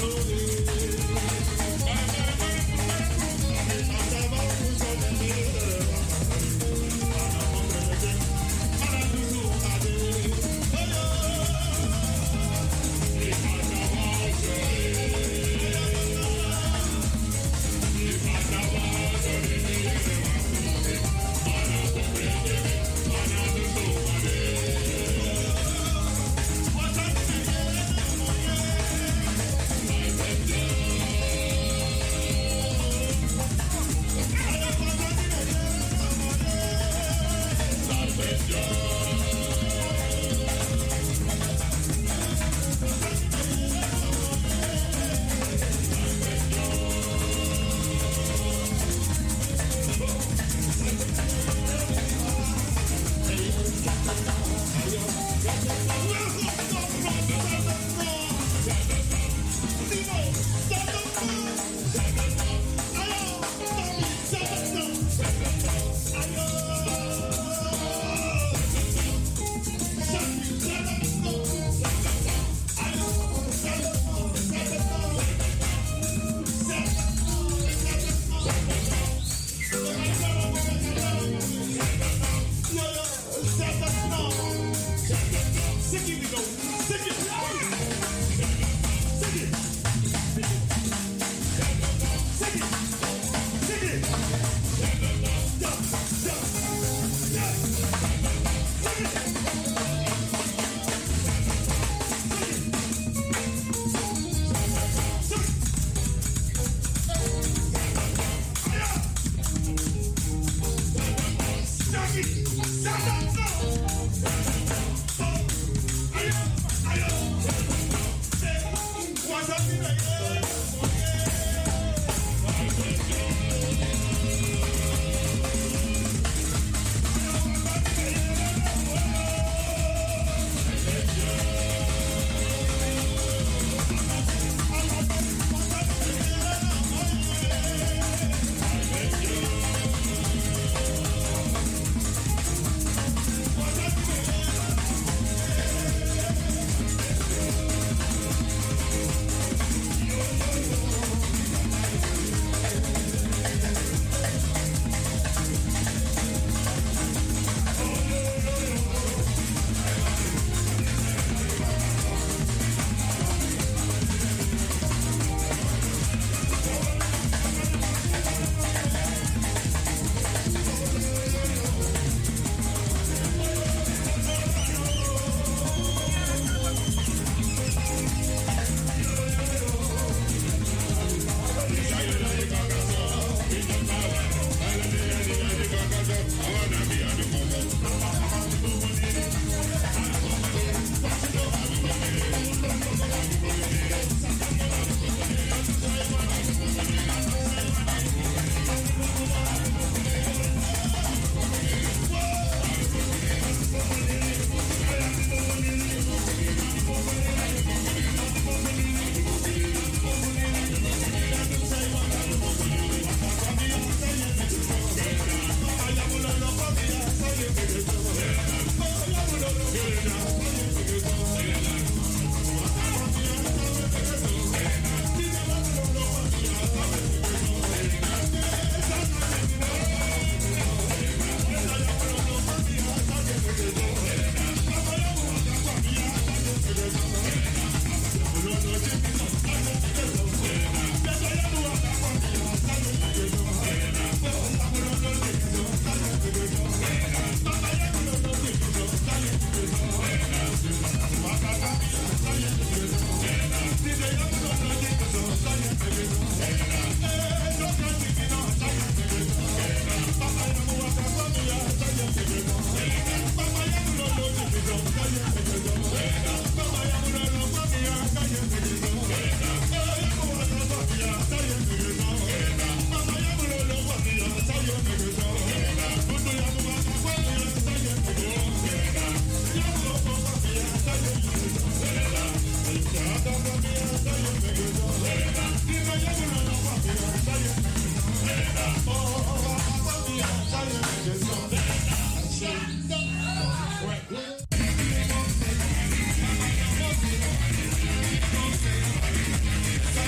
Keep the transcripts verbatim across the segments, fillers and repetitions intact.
Say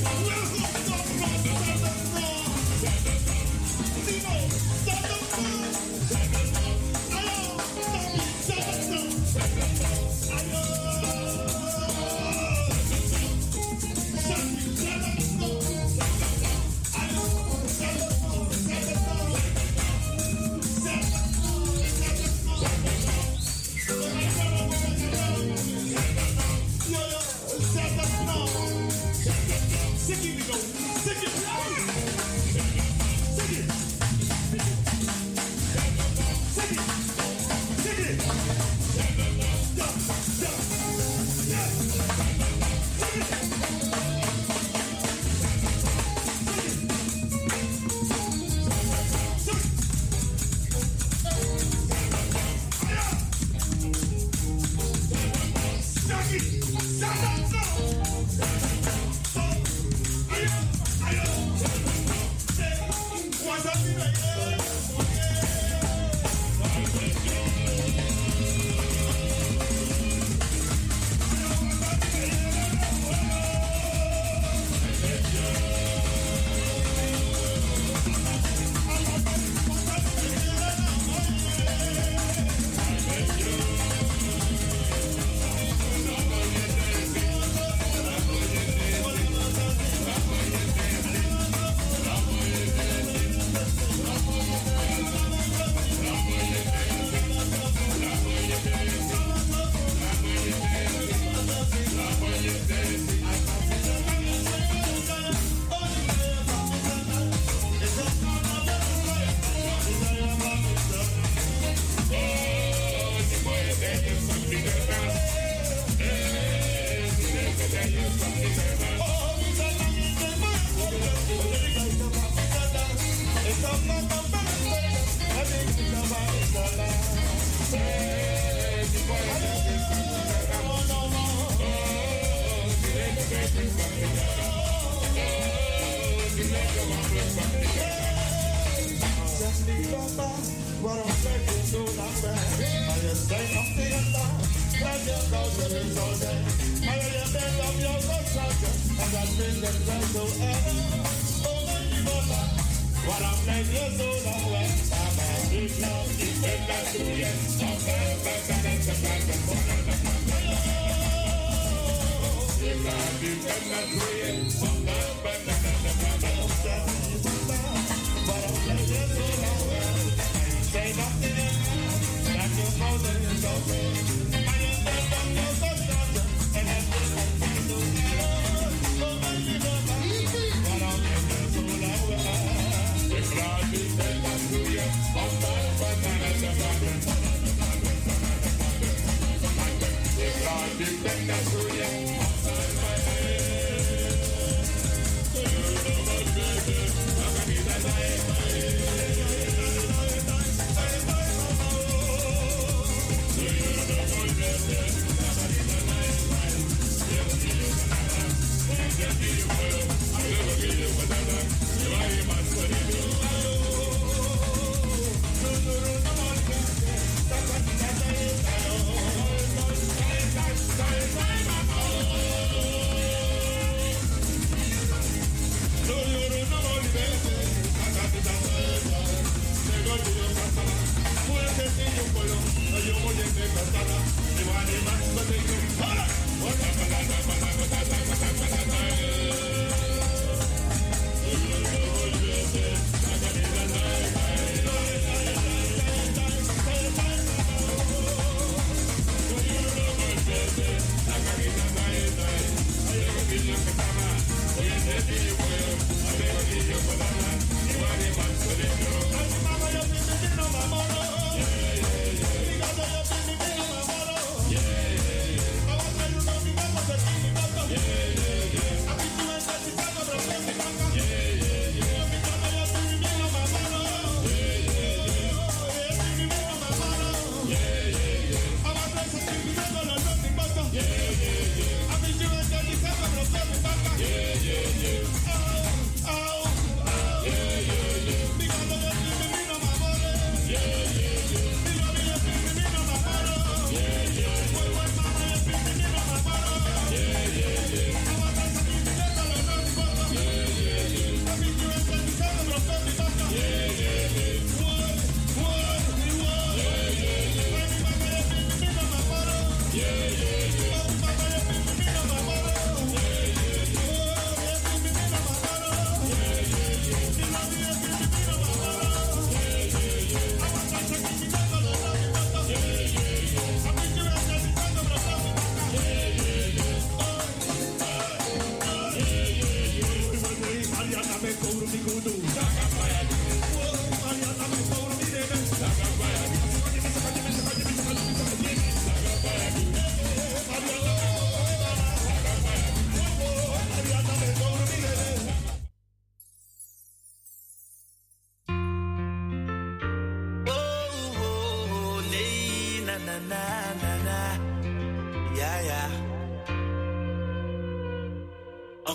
Thank you.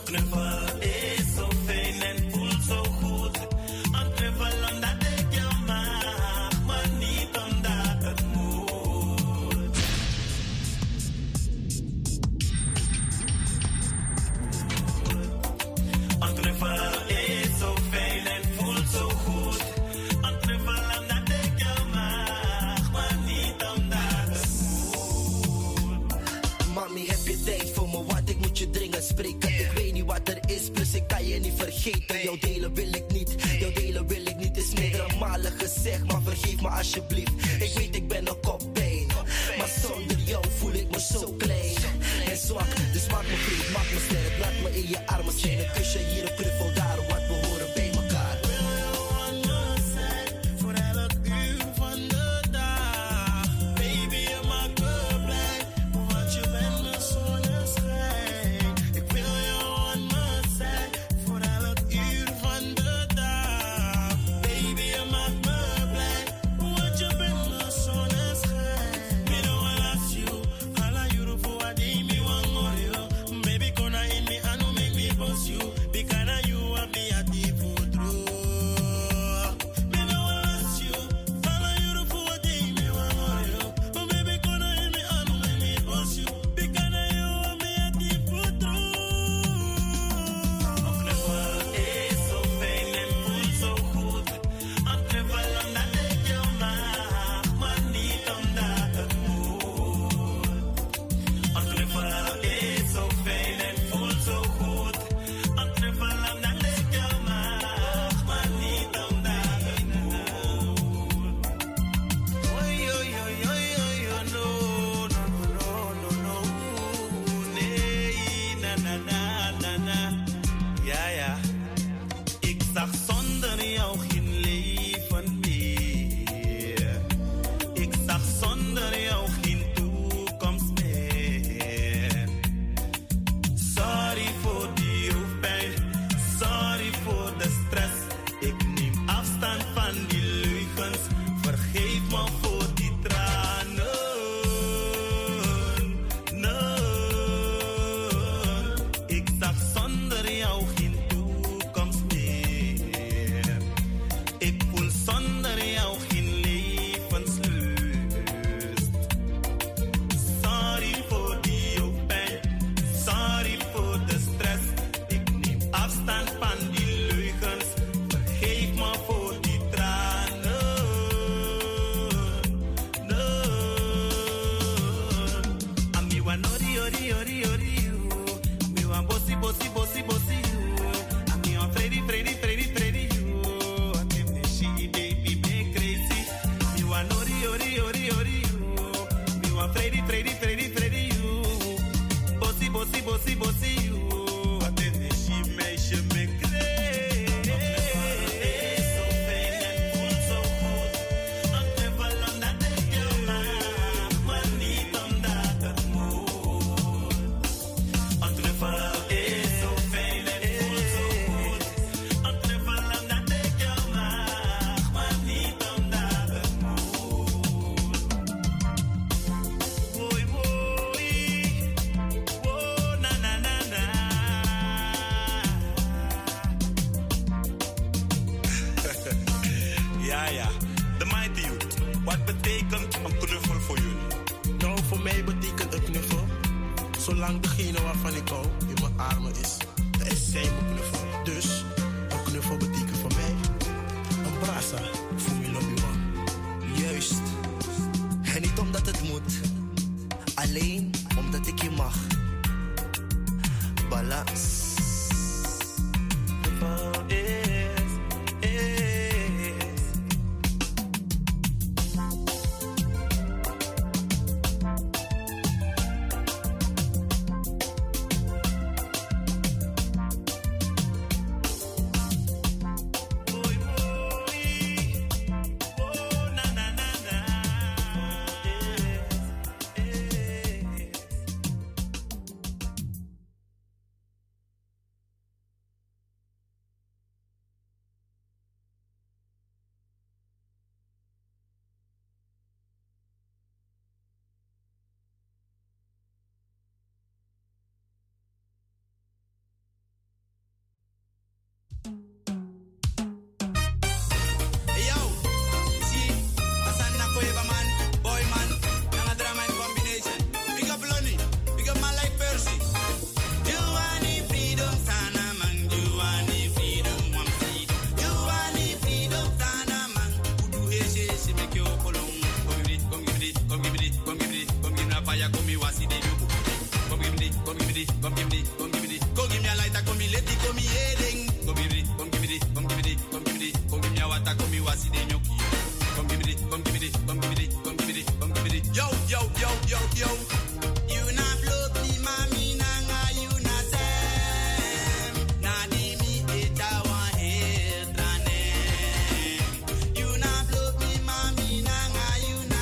knuffel is zo fijn en voelt zo goed. Een knuffel omdat ik jou mag, maar niet omdat het moet. Een knuffel is zo fijn en voelt zo goed. Een knuffel omdat ik jou mag, maar niet omdat het moet. Mami, heb je tijd voor me, want ik moet je dringend spreken. Yeah. Ik weet niet wat er is, plus ik kan je niet vergeten. Jouw delen wil ik niet, jouw delen wil ik niet. Is meerdere malen gezegd, maar vergeef me alsjeblieft. Ik weet ik ben een koppijn, maar zonder jou voel ik me zo klein en zwak. Dus maak me vriend, maak me sterk, laat me in je armen zijn. Een kusje hier, een knuffel daar, wat we horen bij elkaar. Zolang degene waarvan ik hou in mijn armen is, dan is zij mijn knuffel. Dus een knuffel betekent voor mij een brasa voor mijn lobbyman. Juist. En niet omdat het moet, alleen omdat ik je mag. Balans. give me, come give me, come give me a lighter, come me let it, come me heading. Come give me, come give me, come give me, come give me, come give me a water, come me wasi de nyoki. Come give me, come give me, come give me, come give me, come give me. Yo, yo, yo, yo, yo. You na float me, mami, nanga, you na sem. Na di mi eta wa hedrane. You na float me, mami, nanga, you na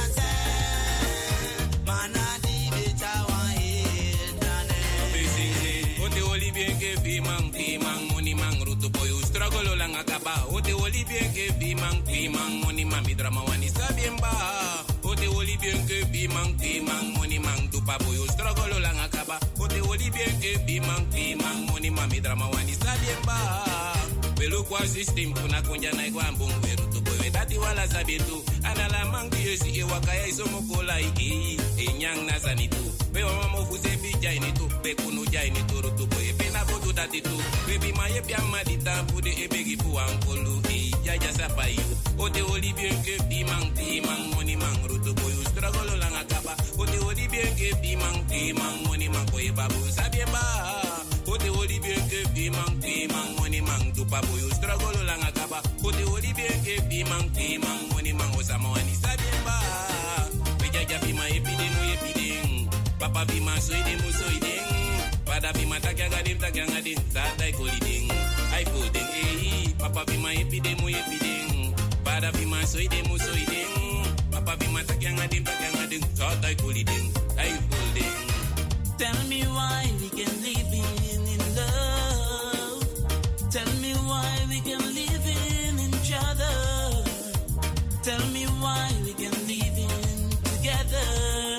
sem. Mana di eta wa hedrane. Amazing say, ote oli bien que vi man, vi man, money man, ruto boy, struggle lang akaba. Ote oli bien que vi man, vi man, money man, mi drama wani sabien ba. Ote oli bien que vi man, vi man, money man, tu pa boy, struggle lang akaba. Ote oli bien que vi man, vi man, money man, mi drama wani sabien ba. Pelo kwa system kuna kunja na kwa mbongo ruto boy, dati wala sabitu. Anala mangi yesi e wakaya isomo kola iki, e nyang na zanitu. Pe mama fuze bi jai ni tu, pe kunu jai ni tu ruto boy, pe na bodu dati tu. Baby ma ye pia madita pude e begi pu ankolu e jaja sapayu. Ote oli bien que bi man, bi man, money man, ruto boy, struggle lang akaba. Ote oli bien que bi man, bi man, money man, boy babu sabien ba. Ote oli bien que bi man, bi man, money man, tu pa boy, struggle lang akaba. Ote oli bien que bi man, bi man, money man, osama wani sabien ba. Pe jaja bi ma epidemu epideng. Papa bi ma soide mu soideng. Pada bi ma takyanga dim takyanga dim. Sadai kolideng. Ai podeng eh. Papa bi ma epidemu epideng. Pada bi ma soide mu soideng. Papa bi ma takyanga dim takyanga dim. Sadai kolideng. Ai podeng. Tell me why we can live in, in love. Tell me why we can live in each other. Tell me why we can live in together.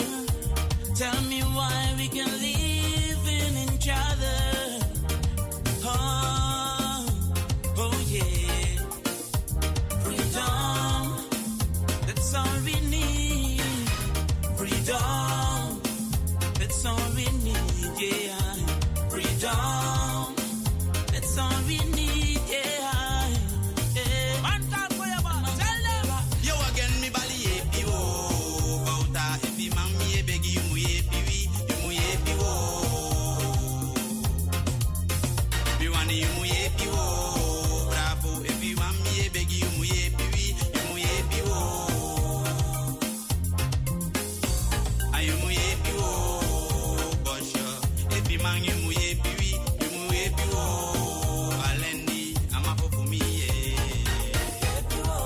Tell me why we can live in each other. Oh, oh yeah. Freedom, that's all we need. Freedom, that's all we need, yeah. Freedom, that's all we need, yeah. yeah. One time for your man, tell them. Yo again, me bali epi wo. Bauta epi mami e begi you mu epi wi, you mu epi wo. Me wani you mu epi wo. Bravo epi mami e begi you mu epi wi, you mu epi wo. Ayu mu epi wo. Bosho epi man you mu epi wi, you mu epi wo. Alendi amapo for me yeah. Epi wo.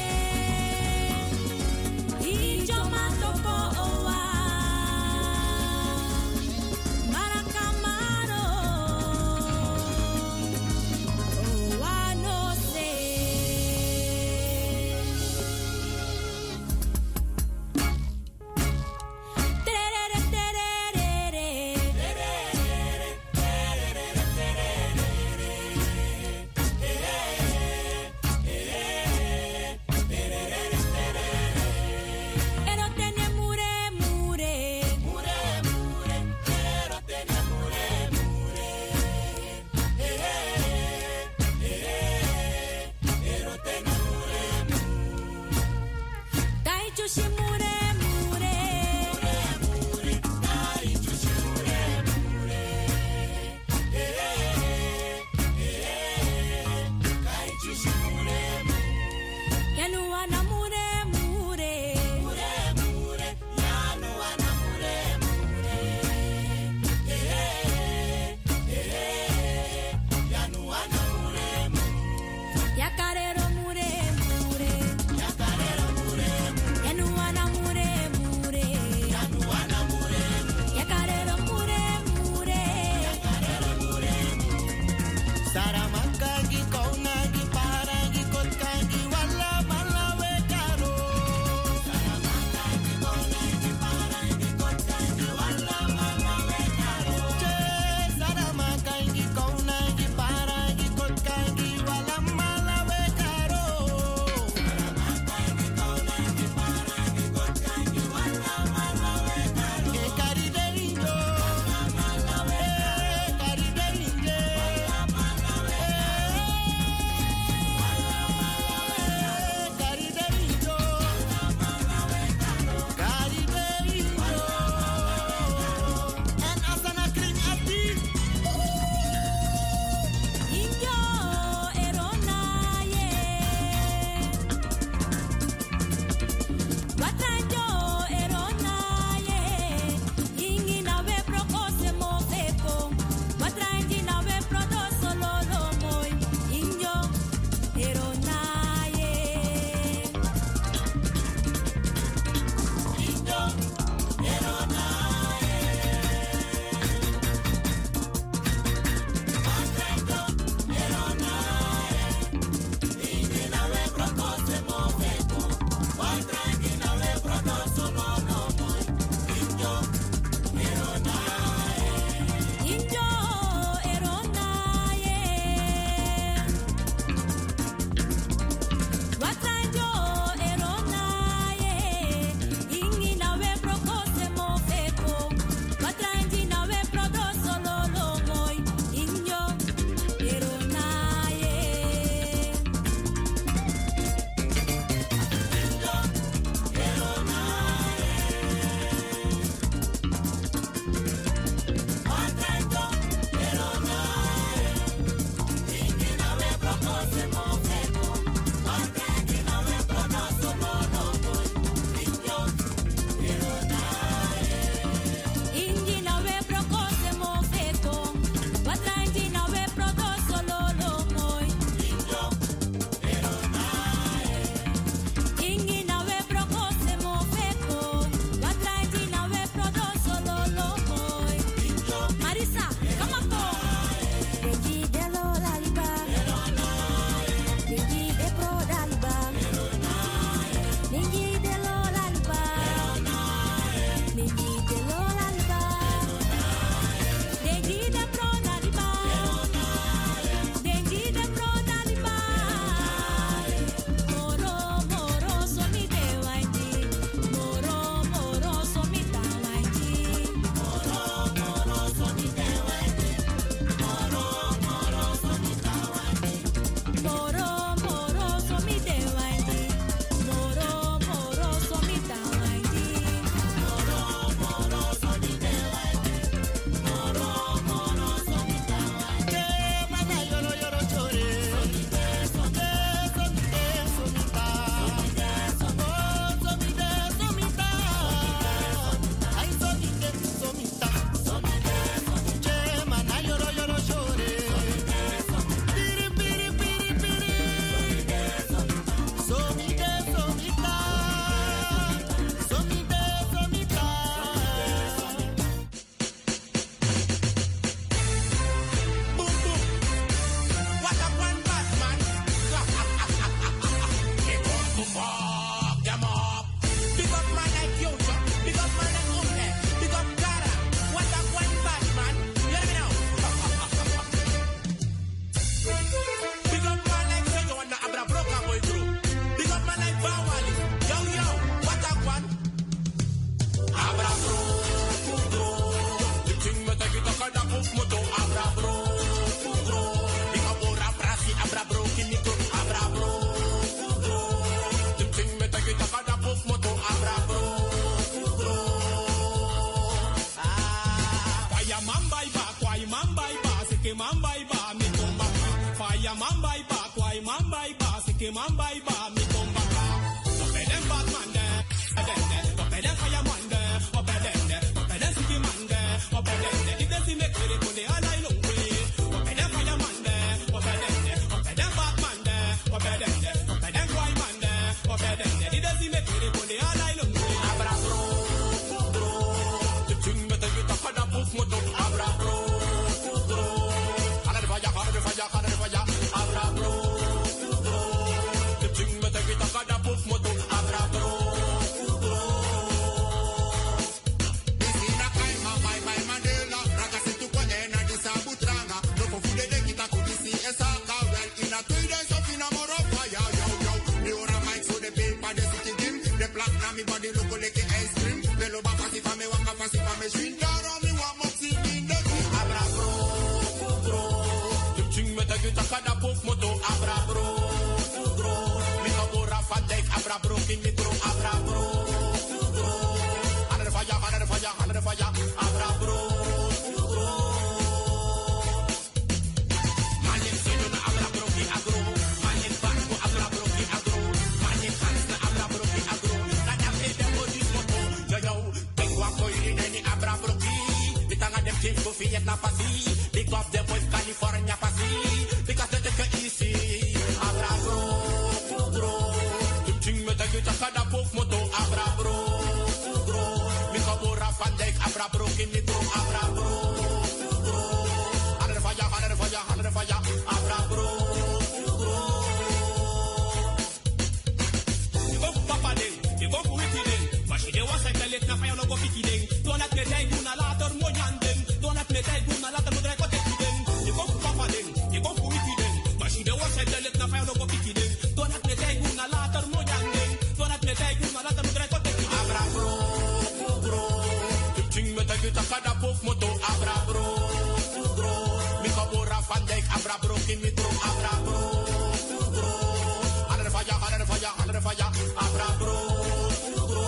Ijo matoko owa Abra, bro, bro. Maar misschien daarom je wat moet zien in de groep. Abra bro, bro. Tum ching met de gita kada pop moto. Abra bro, bro. Mika bora van dijk. Abra bro, king metro. Abra bro, bro. Andere faya, andere faya, andere faya. Abra bro, bro. Manin sinu na abra bro ki agro. Manin barco abra bro ki agro. Manin kans na abra bro ki agro. Kada pede modis moto. Yo yo, pengwa koi ni abra bro ki. Bitanga dem team go fiat na pasi. Big up them boys California pasi. Because they take it easy. Abra bro, bro. Tum ching met de gita kada pop moto. Abra bro, bro. Mika bora van dijk. Abra bro ki metro. Abra bro, bro. Andere faya, andere faya, andere faya. Abra bro, bro. Je go papa ding, je go wiki ding. Maar je was een kelik na faya no go fiki ding. Don't let me die do na later monyan ding. Don't let me die do na later modre ko teki ding. Je go papa ding, je go wiki ding. Maar je was een kelik na faya no go fiki ding. Don't let me die do na later monyan ding. Don't let me die do na later modre ko teki ding. Abra bro, bro. Tum ching met de gita kada pop moto. Abra bro, bro. Mika bora van dijk. Abra bro ki metro. Abra bro, bro. Andere faya, andere faya, andere faya. Abra bro, bro.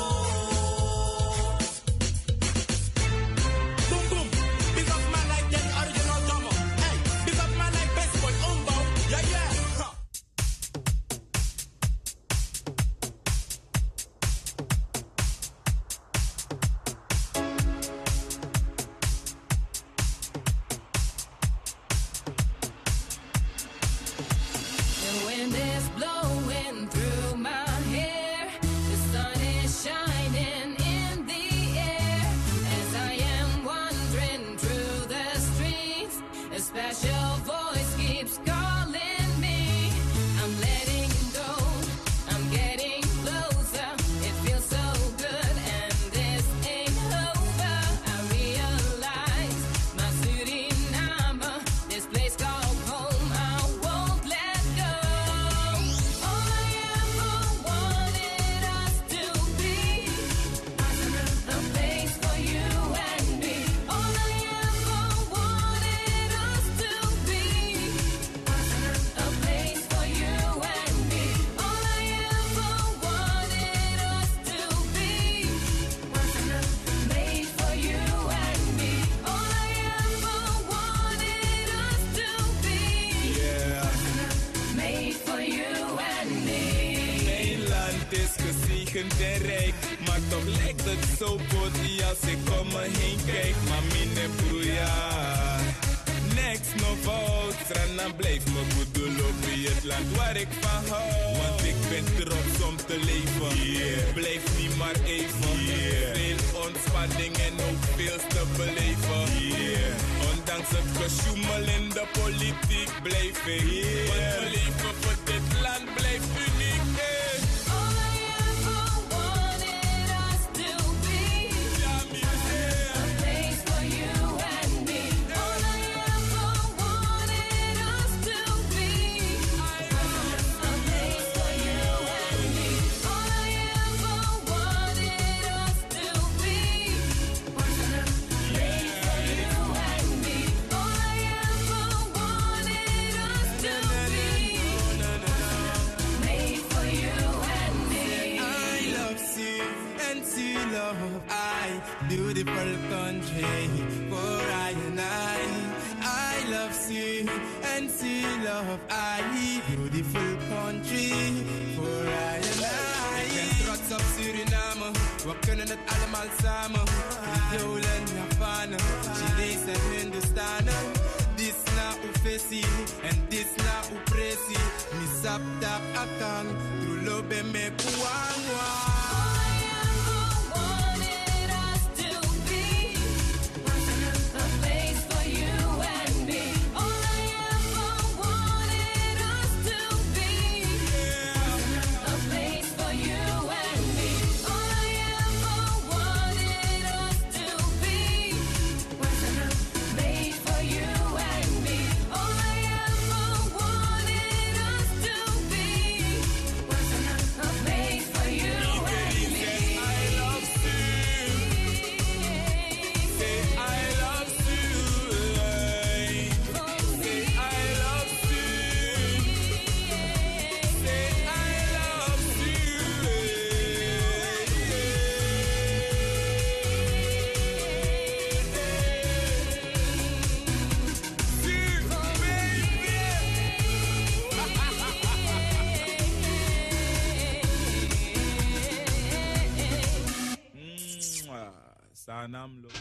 Boom boom. Big up man like that original drummer. Hey, big up man like best boy Umbo. Yeah yeah. Huh. The wind is blowing through my hair. The sun is shining in the air. As I am wandering through the streets, a special voice keeps calling me. I'm letting go, I'm getting closer. It feels so good and this ain't over. I realize my Suriname, this place called home, I won't let go. All I ever wanted us to be, a place for you and me. All I ever wanted us to be, a place for you and me. All I ever wanted us to be, made for you and me. All I ever wanted us to be, made for you and me. Nederland is gezegend en rijk, maar toch lijkt het zo body als ik om me heen kijk. Maar mine broeia, next no vote, en dan blijf me goed doorlopen het land waar ik van hou. Want ik ben trots om te leven, yeah. Blijf niet maar even, yeah. Veel ontspanning en ook veel te beleven, yeah. Ondanks het gesjoemel in de politiek blijf ik, yeah. Want mijn leven voor dit land blijft uniek, hey. All I ever wanted us to be, a place for you and me. All I ever wanted us to be, a place for you and me. All I ever wanted us to be, made for you and me. All I ever wanted us to be, made for you and me. I love sea and sea love I, beautiful country for I and I. I love sea and sea love I, beautiful country for I and I. Ik ben trots op Suriname, we kunnen het allemaal samen. Creole en Javanen, Chinees en Hindustanen. Dis na ufesi en dis na upresi. Mi sap tap akang, trulo be me kuangwa. All I ever wanted us to be, a place for you and me. All I ever wanted us to be, a place for you and me. All I ever wanted us to be, made for you and me. All I ever wanted us to be, a place for you and me. Kanam lo.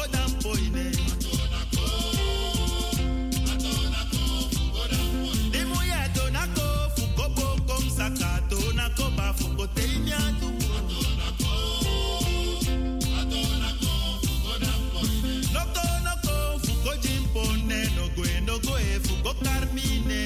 fugodam poine. Di moya donako fugobo kom sakato nako ba fugoteinya tu. Noko noko fugojimpone no goe no goe fugo carmine.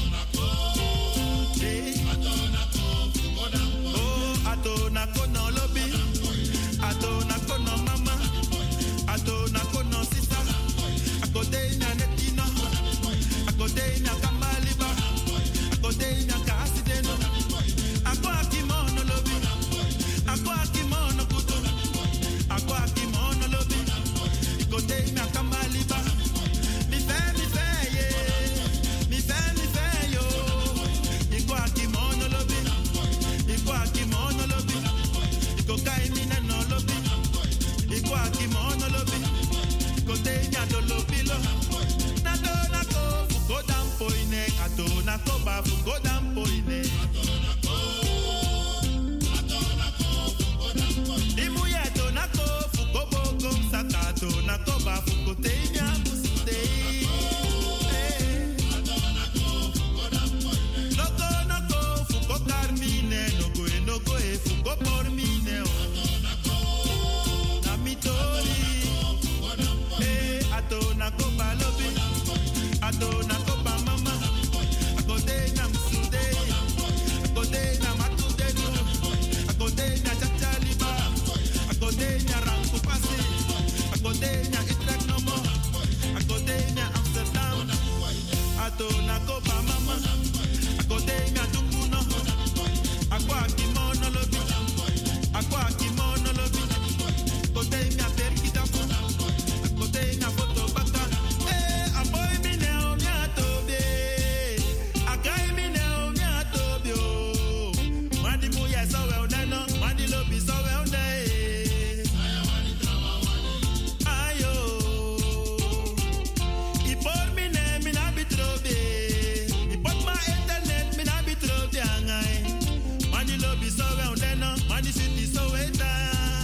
Oh, atonako no lobby, atonako no mama, atonako no sister, akodenya netino, akodenya kamaliba, akodenya kasideno, ako akimono lobby, ako akimono kuto, ako akimono lobby, akodenya kamaliba, mi fe mi fe ye, mi fe mi fe yo, ako akimono lobby, ako akimono lobby, ako kaimina no lobby, ako akimono lobby, ako tenya do lobby lo, na do na ko fugo dampo ine, ato na ko ba fugo dampo ine. Imuye to na ko fugo bogo sakato na ko ba fugo tenya musite. Noko noko fugo carmine, no goe no goe fugo por mine o. Na mitori, eh ato na ko ba lobi, ato na ko ba mama, akote na musite, akote na matude no, akote na chachaliba, akote na ranku pasi, akote na itrak no mo, akote na Amsterdam, ato na ko ba mama, akote na dunguno, akwa kimono lobi, akwa kimono lobi, akote na terkita fu, akote na foto baka, eh aboy mi ne o mi atobe, akai mi ne o mi atobe o, mandi mu ya so well dano, mandi lobi so well day. Ayo, I por mi ne mi na bitrobe, I pot ma internet mi na bitrobe angai, mandi lobi so well dano, mandi city so well da.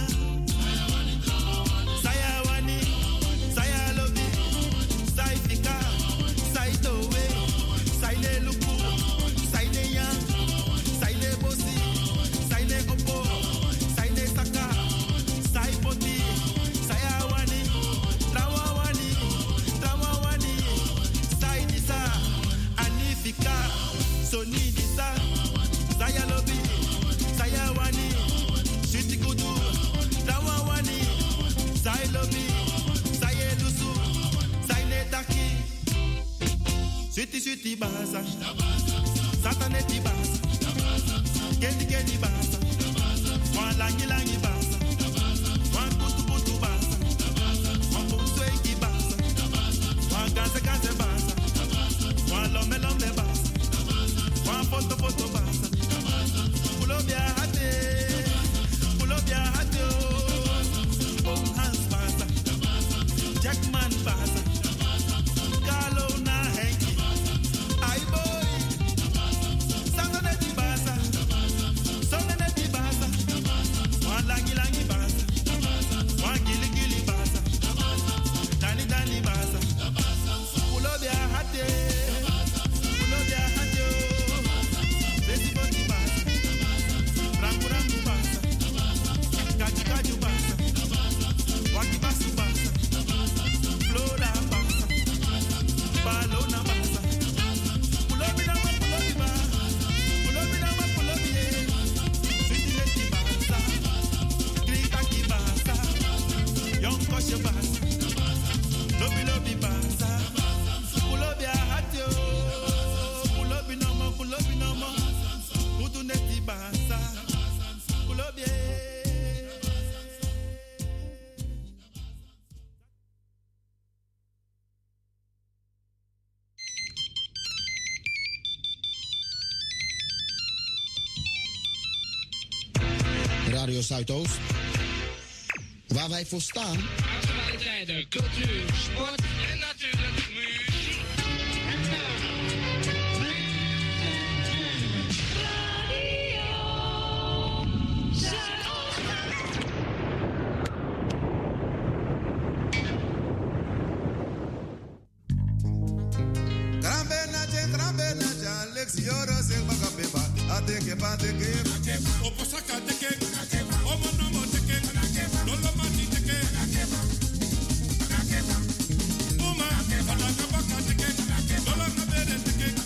Saya wani, saya lobi, sai fika, sai towe, sai ne luku, sai ne yang, sai ne bosi, sai ne opo, sai ne saka, sai poti, saya wani, trawa wani, trawa wani, sai disa, anifika, soni disa, saya lobi, saya wani, shiti kudu, trawa wani, sai lobi, sai elusu, sai ne taki, shiti shiti basa, satane ti basa, kendi kendi basa, wan langi langi basa, wan kutu kutu basa, wan kumsweki basa, wan ganse ganse basa, wan lome lome basa, wan foto foto basa, pulo bia hate, pulo bia hate o, om hans basa, Jackman basa, Carlo na henki, ai boy, sangone ti basa, sangone ti basa, wan langi langi basa, wan gili gili basa, dani dani basa, pulo bia hate, pulo bia hate o, besi boti basa, rangu rangu basa, kaju kaju basa, waki basu basa, flora basa, balona basa, pulo bina ma pulo biba, pulo bina ma pulo bie, sweetie leti basa, krika ki basa, young koshe basa, lobi lobi basa, pulo bia hati o, pulo bina ma pulo bina ma, kutu neti basa, pulo bie. Radio Zuidoost, waar wij voor staan. Actualiteiten, cultuur, sport en natuurlijk muziek. Radio Zuidoost. sexy oro sel baga pepa. Ateke pa teke. Oposaka teke. Omo nomo teke. Lolo mati teke. Uma. Alaka baka teke. Lolo kabere teke.